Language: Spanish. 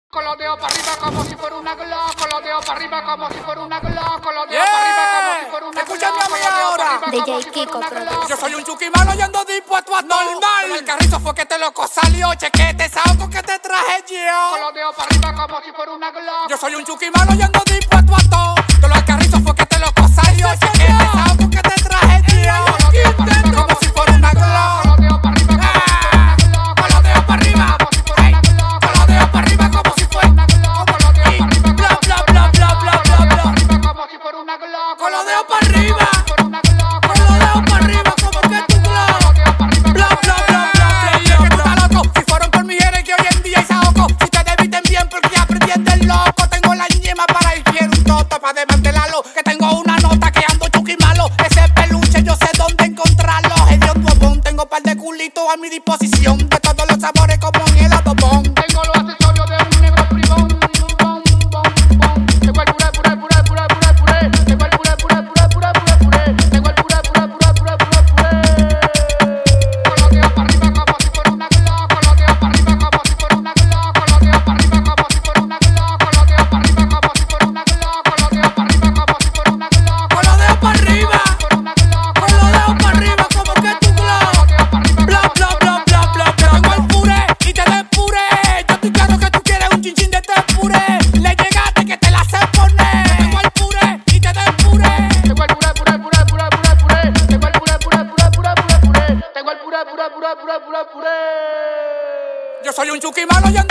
Con los dedos para arriba como si fuera una glock, con los dedos para arriba como si fuera una glock, con los dedos para arriba como si fuera una glock. Escúchame a mí ahora. DJ Kiko Production. Yo soy un chuki malo y ando dispuesto a normal. Pero el carrizo fue que te loco salió. Chequete, saco que te traje yo. Con los dedos para arriba como si fuera una glock. Yo soy un chuki malo y ando dispuesto a todo. Todo el carrizo fue que te loco salió. Chequete, saco que te traje yo. Intento como si fuera una glock. Con los dedos para arriba Con los dedos para arriba. Con los dedos para arriba como si fuera una glock. Bla, bla, bla, bla, bla, bla, bla. como si fuera una glock. Con los dedos para arriba. Con los dedos para arriba como que tu glock. Bla, bla, bla, bla, bla, que tú estás loco. Si fueron por mujeres que hoy en día hay saoco. Si ustedes visten bien porque aprendí del loco. Tengo la ñema para ir quiero un toto para desmantelarlo. Que tengo una nota que ando chuki malo. Ese peluche yo sé dónde encontrarlo. Hediondo bon, tengo par de culitos a mi disposición. De todos los sabores como en el adobón. Tengo los accesorios de un negro bribón. Bom, bom, bom. Tengo el puré, puré, puré, puré, puré, puré. Tengo el puré, puré, puré, puré, puré, puré. Tengo el puré, puré, puré, puré, puré, puré. Con los dedos para arriba como si fuera una glock. Con los dedos para arriba como si fuera una glock. Con los dedos para arriba como si fuera una glock. Con los dedos para arriba como si fuera una glock. Con los dedos para arriba como si fuera una glock. Con los dedos para arriba. Con los dedos para arriba como que tu glock. Bla, bla, bla, bla, bla, bla. Tengo el puré y te depuré. Yo estoy claro que tú quieres un chinchín de este puré. Le llegaste que te la sé poner. Tengo el puré y te depuré. Tengo el puré, puré, puré, puré, puré, puré. Tengo el puré, puré, puré, puré, puré, puré. Tengo el puré, puré, puré, puré, puré, puré. Yo soy un chuki malo y ando